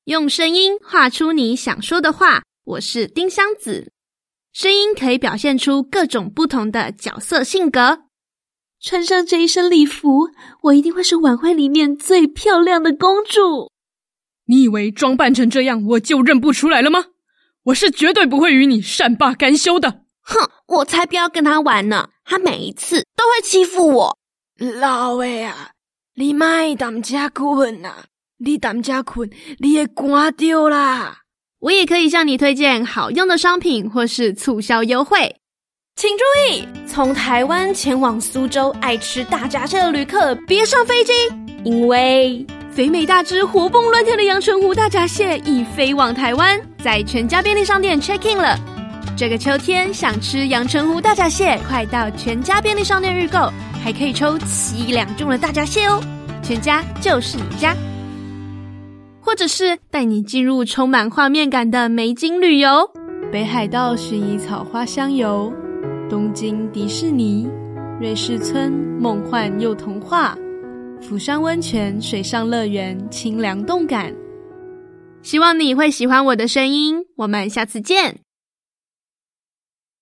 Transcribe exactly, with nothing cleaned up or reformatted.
用声音画出你想说的话，我是丁香子。声音可以表现出各种不同的角色性格。 穿上这一身礼服，我一定会是晚会里面最漂亮的公主。 你以为装扮成这样我就认不出来了吗？我是绝对不会与你善罢甘休的。 哼，我才不要跟他玩呢，他每一次都会欺负我。 老的啊，你莫踮遮困啊，你踮遮困，你会寒到啦。 我也可以向你推荐好用的商品或是促销优惠。 请注意，从台湾前往苏州爱吃大闸蟹的旅客别上飞机，因为肥美大只活蹦乱跳的阳澄湖大闸蟹已飞往台湾，在全家便利商店 check in 了。这个秋天想吃阳澄湖大闸蟹，快到全家便利商店预购，还可以抽七两重的大闸蟹哦，全家就是你家。或者是带你进入充满画面感的美景旅游，北海道薰衣草花香游，东京迪士尼，瑞士村梦幻又童话，釜山温泉水上乐园清凉动感。希望你会喜欢我的声音，我们下次见。